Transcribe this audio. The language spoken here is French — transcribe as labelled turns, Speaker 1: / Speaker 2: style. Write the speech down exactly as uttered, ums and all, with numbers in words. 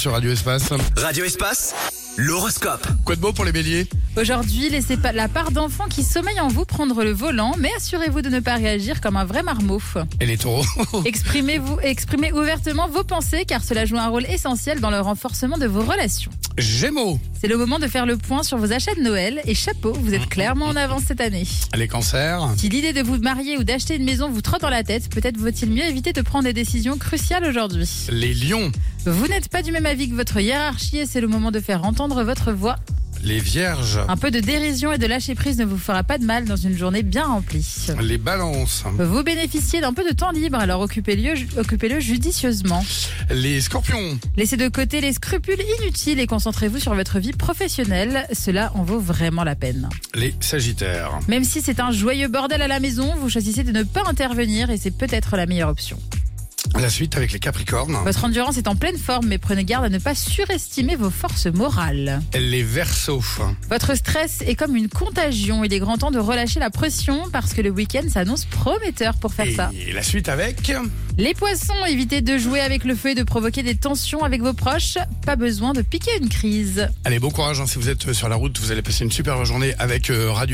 Speaker 1: Sur Radio Espace.
Speaker 2: Radio Espace, l'horoscope.
Speaker 1: Quoi de beau pour les béliers?
Speaker 3: Aujourd'hui, laissez pas la part d'enfants qui sommeillent en vous prendre le volant, mais assurez-vous de ne pas réagir comme un vrai marmot.
Speaker 1: Et les taureaux?
Speaker 3: Exprimez-vous, exprimez ouvertement vos pensées car cela joue un rôle essentiel dans le renforcement de vos relations.
Speaker 1: Gémeaux.
Speaker 3: C'est le moment de faire le point sur vos achats de Noël et chapeau, vous êtes clairement en avance cette année.
Speaker 1: Les cancers.
Speaker 3: Si l'idée de vous marier ou d'acheter une maison vous trotte dans la tête, peut-être vaut-il mieux éviter de prendre des décisions cruciales aujourd'hui.
Speaker 1: Les lions.
Speaker 3: Vous n'êtes pas du même avis que votre hiérarchie et c'est le moment de faire entendre votre voix.
Speaker 1: Les vierges.
Speaker 3: Un peu de dérision et de lâcher prise ne vous fera pas de mal dans une journée bien remplie.
Speaker 1: Les balances.
Speaker 3: Vous bénéficiez d'un peu de temps libre, alors occupez-le, occupez-le judicieusement.
Speaker 1: Les scorpions.
Speaker 3: Laissez de côté les scrupules inutiles et concentrez-vous sur votre vie professionnelle. Cela en vaut vraiment la peine.
Speaker 1: Les sagittaires.
Speaker 3: Même si c'est un joyeux bordel à la maison, vous choisissez de ne pas intervenir et c'est peut-être la meilleure option.
Speaker 1: La suite avec les capricornes.
Speaker 3: Votre endurance est en pleine forme, mais prenez garde à ne pas surestimer vos forces morales.
Speaker 1: Les verseaux.
Speaker 3: Votre stress est comme une contagion. Il est grand temps de relâcher la pression parce que le week-end s'annonce prometteur pour faire
Speaker 1: Et
Speaker 3: ça.
Speaker 1: la suite avec
Speaker 3: Les poissons, évitez de jouer avec le feu et de provoquer des tensions avec vos proches. Pas besoin de piquer une crise.
Speaker 1: Allez, bon courage hein, si vous êtes sur la route, vous allez passer une super journée avec euh, Radio